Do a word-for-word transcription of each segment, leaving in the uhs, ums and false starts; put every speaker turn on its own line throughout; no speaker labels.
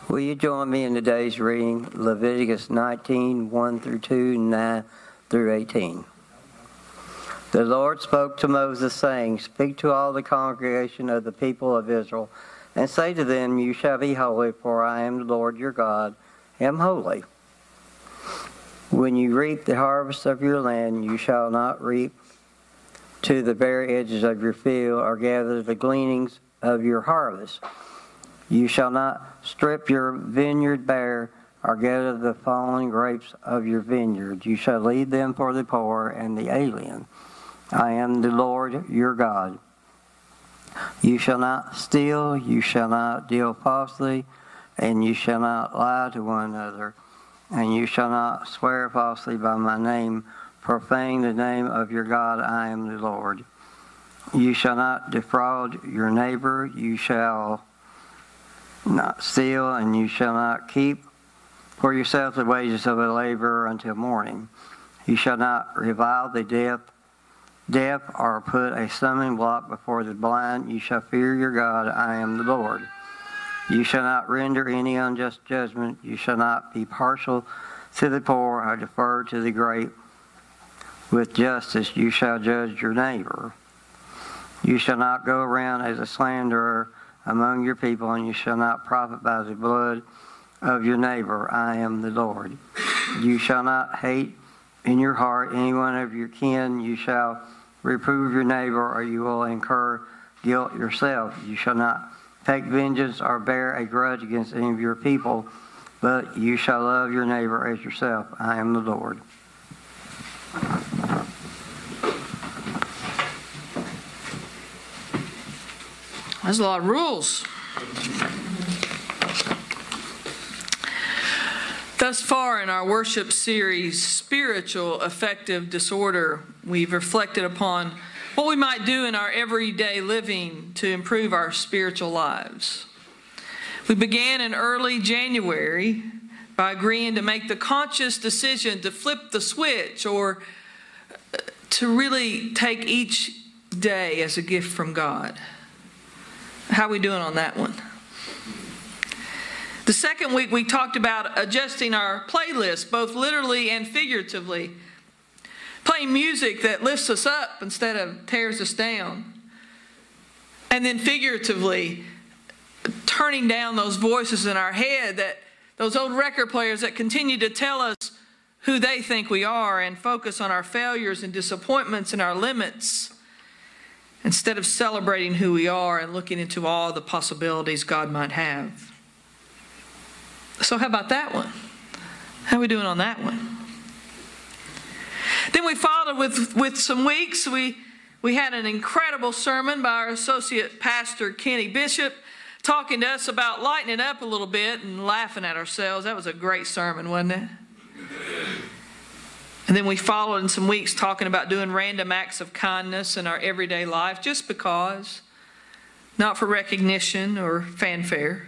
Will you join me in today's reading, Leviticus nineteen, one through two, nine through eighteen. The Lord spoke to Moses, saying, Speak to all the congregation of the people of Israel, and say to them, You shall be holy, for I am the Lord your God, am holy. When you reap the harvest of your land, you shall not reap to the very edges of your field, or gather the gleanings of your harvest. You shall not strip your vineyard bare, or gather the fallen grapes of your vineyard. You shall leave them for the poor and the alien. I am the Lord your God. You shall not steal, you shall not deal falsely, and you shall not lie to one another, and you shall not swear falsely by my name, profane the name of your God. I am the Lord. You shall not defraud your neighbor, you shall not steal, and you shall not keep for yourself the wages of a laborer until morning. You shall not revile the deaf, deaf, or put a stumbling block before the blind. You shall fear your God. I am the Lord. You shall not render any unjust judgment. You shall not be partial to the poor or defer to the great. With justice you shall judge your neighbor. You shall not go around as a slanderer among your people, and you shall not profit by the blood of your neighbor. I am the Lord. You shall not hate in your heart any one of your kin. You shall reprove your neighbor, or you will incur guilt yourself. You shall not take vengeance or bear a grudge against any of your people, but you shall love your neighbor as yourself. I am the Lord.
There's a lot of rules. Thus far in our worship series, Spiritual Affective Disorder, we've reflected upon what we might do in our everyday living to improve our spiritual lives. We began in early January by agreeing to make the conscious decision to flip the switch, or to really take each day as a gift from God. How are we doing on that one? The second week we talked about adjusting our playlist, both literally and figuratively. Playing music that lifts us up instead of tears us down. And then figuratively, turning down those voices in our head, that those old record players that continue to tell us who they think we are and focus on our failures and disappointments and our limits, instead of celebrating who we are and looking into all the possibilities God might have. So how about that one? How are we doing on that one? Then we followed with, with some weeks. We, we had an incredible sermon by our associate pastor, Kenny Bishop, talking to us about lightening up a little bit and laughing at ourselves. That was a great sermon, wasn't it? And then we followed in some weeks talking about doing random acts of kindness in our everyday life, just because, not for recognition or fanfare.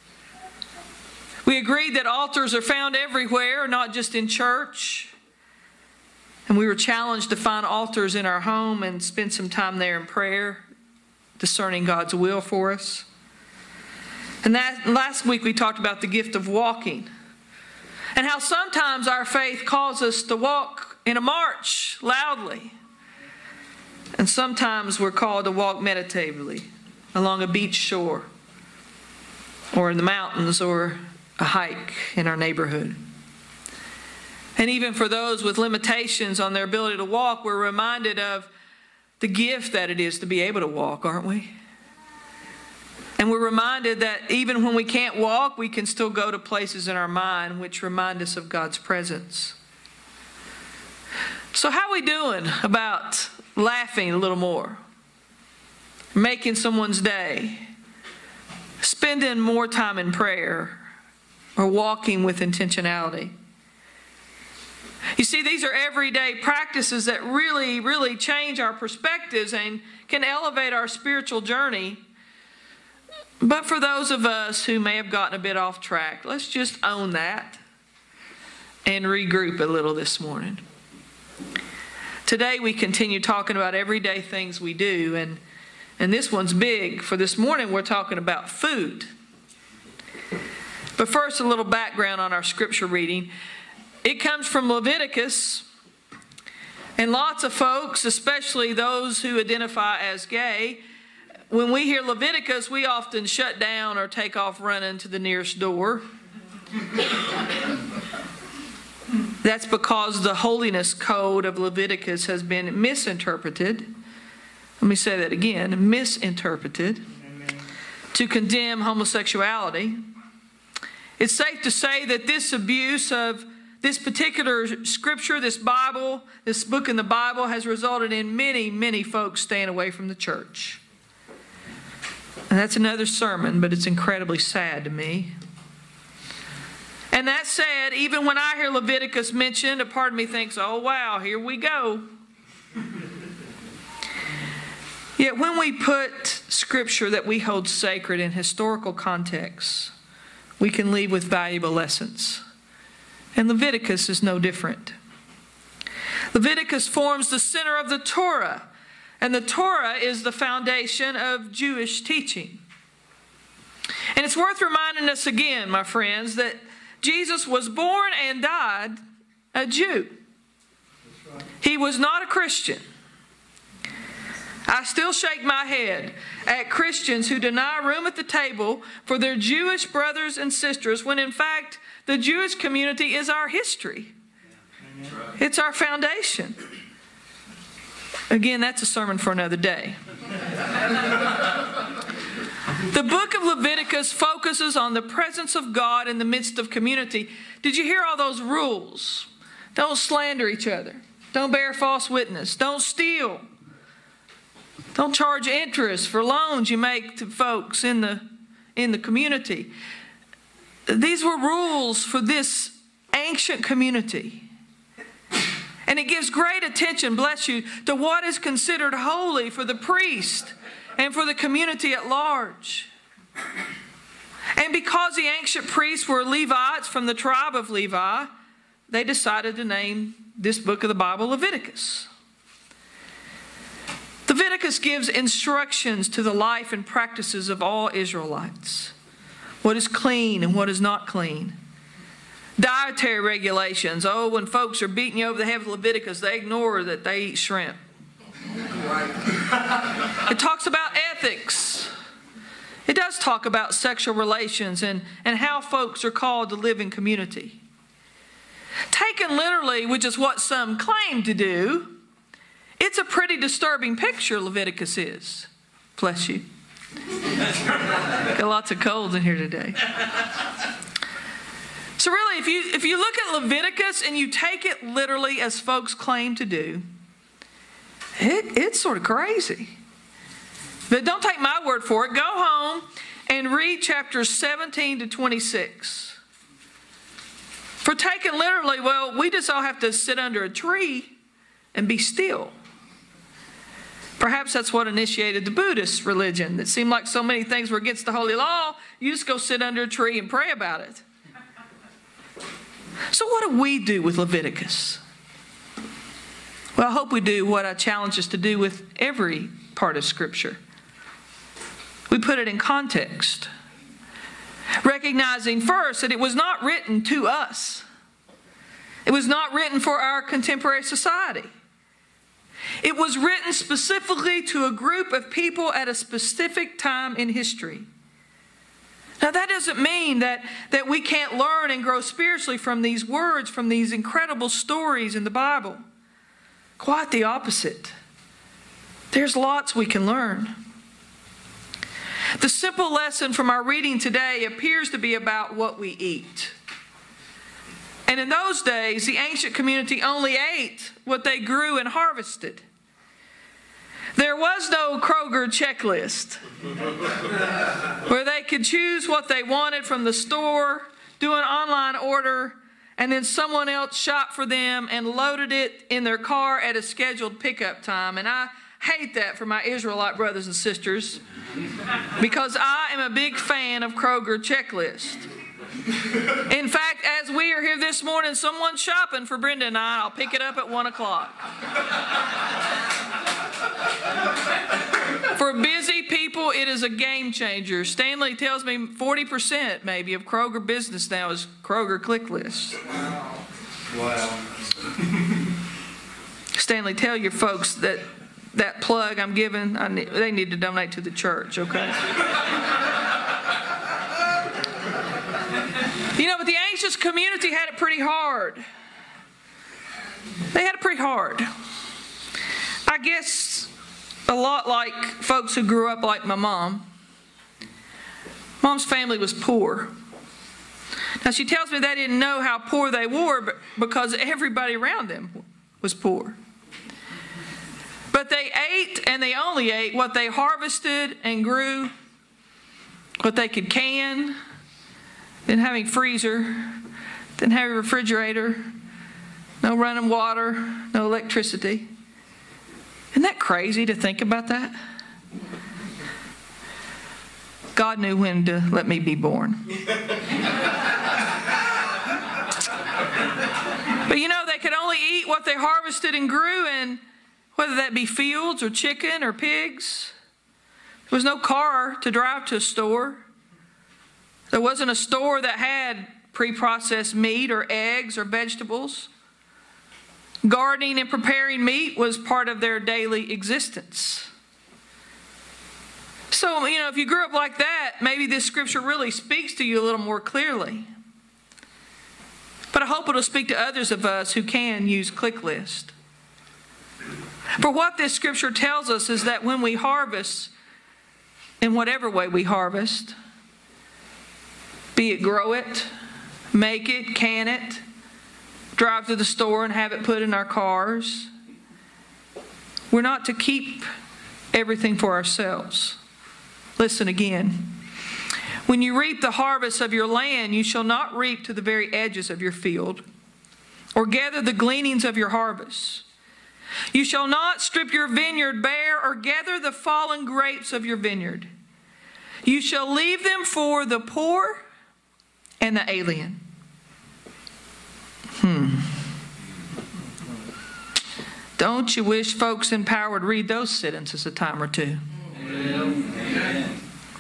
We agreed that altars are found everywhere, not just in church. And we were challenged to find altars in our home and spend some time there in prayer, discerning God's will for us. And that last week we talked about the gift of walking, and how sometimes our faith calls us to walk in a march loudly, and sometimes we're called to walk meditatively along a beach shore, or in the mountains, or a hike in our neighborhood. And even for those with limitations on their ability to walk, we're reminded of the gift that it is to be able to walk, aren't we? And we're reminded that even when we can't walk, we can still go to places in our mind which remind us of God's presence. So how are we doing about laughing a little more? Making someone's day? Spending more time in prayer? Or walking with intentionality? You see, these are everyday practices that really, really change our perspectives and can elevate our spiritual journey. But for those of us who may have gotten a bit off track, let's just own that and regroup a little this morning. Today we continue talking about everyday things we do, and, and this one's big. For this morning we're talking about food. But first, a little background on our scripture reading. It comes from Leviticus, and lots of folks, especially those who identify as gay, when we hear Leviticus, we often shut down or take off running to the nearest door. That's because the holiness code of Leviticus has been misinterpreted. Let me say that again, misinterpreted, to condemn homosexuality. It's safe to say that this abuse of this particular scripture, this Bible, this book in the Bible, has resulted in many, many folks staying away from the church. And that's another sermon, but it's incredibly sad to me. And that said, even when I hear Leviticus mentioned, a part of me thinks, oh wow, here we go. Yet when we put scripture that we hold sacred in historical context, we can leave with valuable lessons. And Leviticus is no different. Leviticus forms the center of the Torah, and the Torah is the foundation of Jewish teaching. And it's worth reminding us again, my friends, that Jesus was born and died a Jew. He was not a Christian. I still shake my head at Christians who deny room at the table for their Jewish brothers and sisters when in fact the Jewish community is our history. It's our foundation. Again, that's a sermon for another day. The book of Leviticus focuses on the presence of God in the midst of community. Did you hear all those rules? Don't slander each other. Don't bear false witness. Don't steal. Don't charge interest for loans you make to folks in the, in the community. These were rules for this ancient community. And it gives great attention, bless you, to what is considered holy for the priest and for the community at large. And because the ancient priests were Levites from the tribe of Levi, they decided to name this book of the Bible Leviticus. Leviticus gives instructions to the life and practices of all Israelites. What is clean and what is not clean. Dietary regulations. Oh, when folks are beating you over the head with Leviticus, they ignore that they eat shrimp. It talks about ethics. It does talk about sexual relations and, and how folks are called to live in community. Taken literally, which is what some claim to do, it's a pretty disturbing picture, Leviticus is. Bless you. Got lots of colds in here today. So really, if you, if you look at Leviticus and you take it literally as folks claim to do, it, it's sort of crazy. But don't take my word for it. Go home and read chapters seventeen to twenty-six. For taken literally, well, we just all have to sit under a tree and be still. Perhaps that's what initiated the Buddhist religion. That seemed like so many things were against the holy law, you just go sit under a tree and pray about it. So what do we do with Leviticus? Well, I hope we do what I challenge us to do with every part of Scripture. We put it in context, recognizing first that it was not written to us. It was not written for our contemporary society. It was written specifically to a group of people at a specific time in history. Now, that doesn't mean that, that we can't learn and grow spiritually from these words, from these incredible stories in the Bible. Quite the opposite. There's lots we can learn. The simple lesson from our reading today appears to be about what we eat. And in those days, the ancient community only ate what they grew and harvested. There was no Kroger checklist where they could choose what they wanted from the store, do an online order, and then someone else shopped for them and loaded it in their car at a scheduled pickup time. And I hate that for my Israelite brothers and sisters because I am a big fan of Kroger checklist. In fact, as we are here this morning, someone's shopping for Brenda and I. I'll pick it up at one o'clock. For busy people, it is a game changer. Stanley tells me forty percent maybe of Kroger business now is Kroger Click List.
Wow.
Stanley, tell your folks that that plug I'm giving, I need, they need to donate to the church, okay? You know, but the anxious community had it pretty hard. They had it pretty hard. I guess a lot like folks who grew up like my mom. Mom's family was poor. Now, she tells me they didn't know how poor they were but because everybody around them was poor. But they ate, and they only ate what they harvested and grew, what they could can. Didn't have any freezer, didn't have a refrigerator, no running water, no electricity. Isn't that crazy to think about that? God knew when to let me be born. But you know, they could only eat what they harvested and grew, and whether that be fields or chicken or pigs. There was no car to drive to a store. There wasn't a store that had pre-processed meat or eggs or vegetables. Gardening and preparing meat was part of their daily existence. So, you know, if you grew up like that, maybe this scripture really speaks to you a little more clearly. But I hope it'll speak to others of us who can use Click List. For what this scripture tells us is that when we harvest, in whatever way we harvest, be it grow it, make it, can it, drive to the store and have it put in our cars, we're not to keep everything for ourselves. Listen again. When you reap the harvest of your land, you shall not reap to the very edges of your field, or gather the gleanings of your harvest. You shall not strip your vineyard bare, or gather the fallen grapes of your vineyard. You shall leave them for the poor and the alien. Hmm. Don't you wish folks in power would read those sentences a time or two? Amen.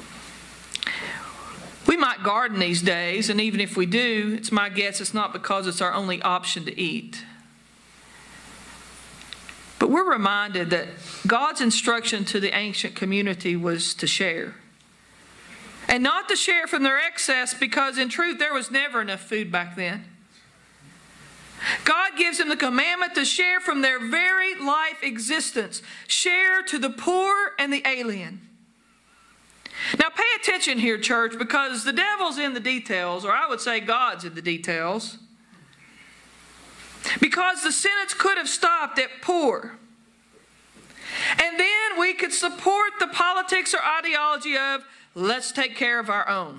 We might garden these days, and even if we do, it's my guess it's not because it's our only option to eat. But we're reminded that God's instruction to the ancient community was to share. And not to share from their excess, because in truth there was never enough food back then. God gives them the commandment to share from their very life existence. Share to the poor and the alien. Now pay attention here, church, because the devil's in the details, or I would say God's in the details. Because the sentence could have stopped at poor. And then we could support the politics or ideology of let's take care of our own.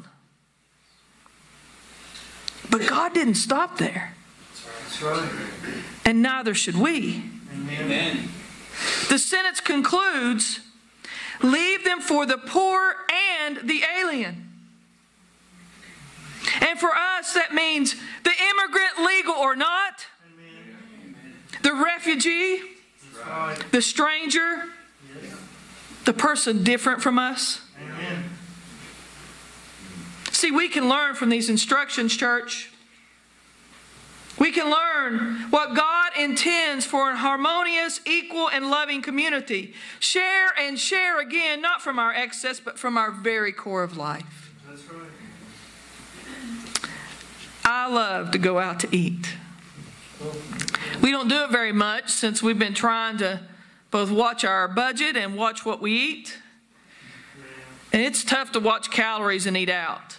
But God didn't stop there.
That's right.
And neither should we.
Amen.
The sentence concludes, leave them for the poor and the alien. And for us, that means the immigrant, legal or not, Amen. The refugee, right. The stranger, yes. The person different from us. Amen. See, we can learn from these instructions, church. We can learn what God intends for a harmonious, equal, and loving community. Share and share again, not from our excess, but from our very core of life. That's right. I love to go out to eat. We don't do it very much since we've been trying to both watch our budget and watch what we eat. And it's tough to watch calories and eat out.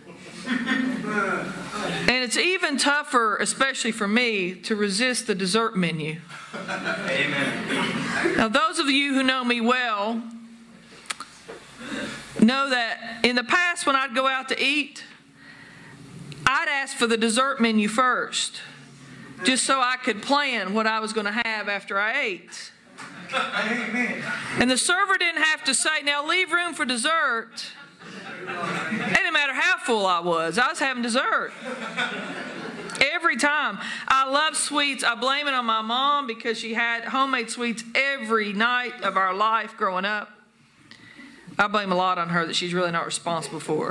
And it's even tougher, especially for me, to resist the dessert menu. Amen. Now, those of you who know me well know that in the past when I'd go out to eat, I'd ask for the dessert menu first, just so I could plan what I was going to have after I ate. Amen. And the server didn't have to say, now leave room for dessert. It didn't matter how full I was. I was having dessert. Every time. I love sweets. I blame it on my mom because she had homemade sweets every night of our life growing up. I blame a lot on her that she's really not responsible for.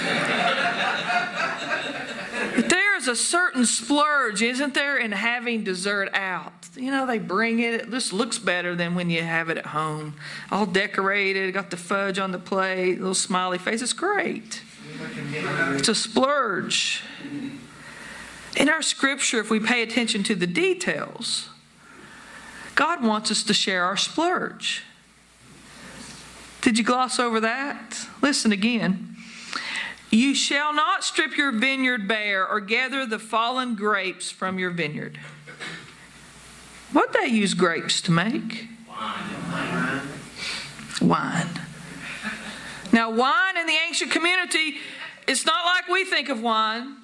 But there's a certain splurge, isn't there, in having dessert out? You know, they bring it. It just looks better than when you have it at home. All decorated, got the fudge on the plate, little smiley face. It's great. It's a splurge. In our scripture, if we pay attention to the details, God wants us to share our splurge. Did you gloss over that? Listen again. You shall not strip your vineyard bare or gather the fallen grapes from your vineyard. What did they use grapes to make? Wine. Wine. Now, wine in the ancient community, it's not like we think of wine.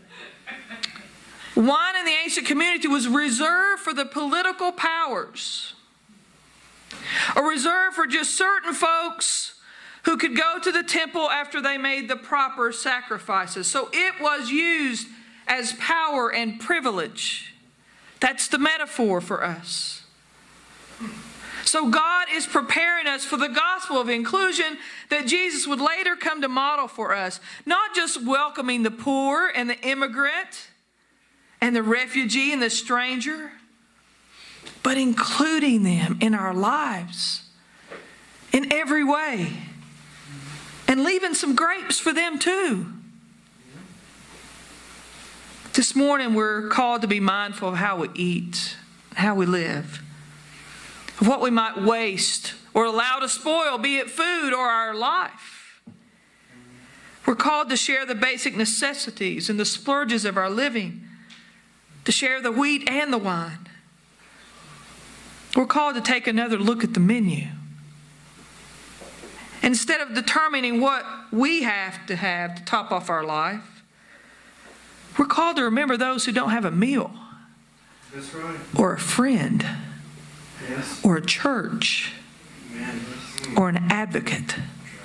Wine in the ancient community was reserved for the political powers, or reserved for just certain folks who could go to the temple after they made the proper sacrifices. So it was used as power and privilege. That's the metaphor for us. So God is preparing us for the gospel of inclusion that Jesus would later come to model for us. Not just welcoming the poor and the immigrant and the refugee and the stranger, but including them in our lives in every way. And leaving some grapes for them too. This morning we're called to be mindful of how we eat, how we live, of what we might waste or allow to spoil, be it food or our life. We're called to share the basic necessities and the splurges of our living, to share the wheat and the wine. We're called to take another look at the menu. Instead of determining what we have to have to top off our life, we're called to remember those who don't have a meal.
That's right.
Or a friend.
Yes.
Or a church.
Amen.
Or an advocate.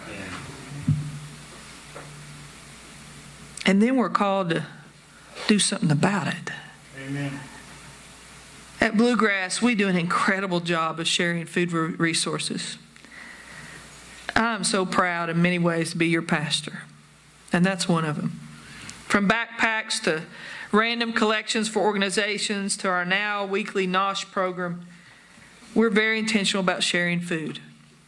And then we're called to do something about it.
Amen.
At Bluegrass, we do an incredible job of sharing food resources. I'm so proud in many ways to be your pastor, and that's one of them. From backpacks to random collections for organizations to our now weekly NOSH program, we're very intentional about sharing food.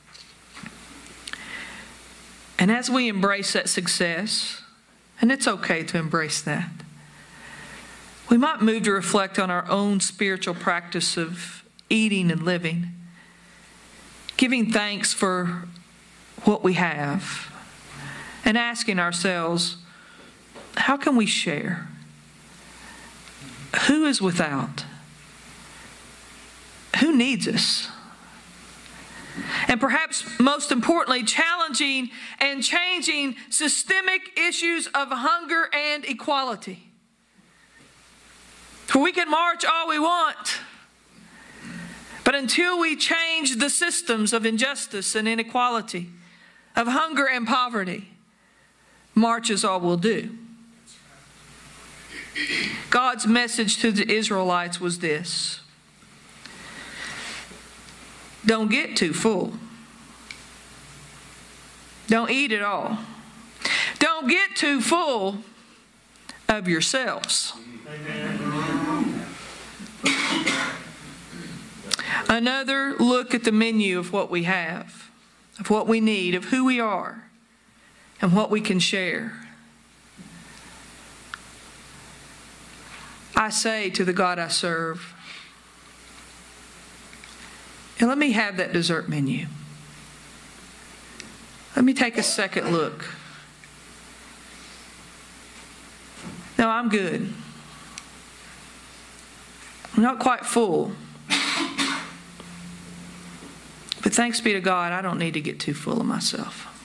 And as we embrace that success, and it's okay to embrace that, we might move to reflect on our own spiritual practice of eating and living, giving thanks for what we have, and asking ourselves, how can we share? Who is without? Who needs us? And perhaps most importantly, challenging and changing systemic issues of hunger and equality. For we can march all we want, but until we change the systems of injustice and inequality, of hunger and poverty, march is all we'll do. God's message to the Israelites was this: don't get too full. Don't eat it all. Don't get too full of yourselves. Another look at the menu of what we have, of what we need, of who we are, and what we can share. I say to the God I serve, and let me have that dessert menu. Let me take a second look. No, I'm good. I'm not quite full. But thanks be to God, I don't need to get too full of myself.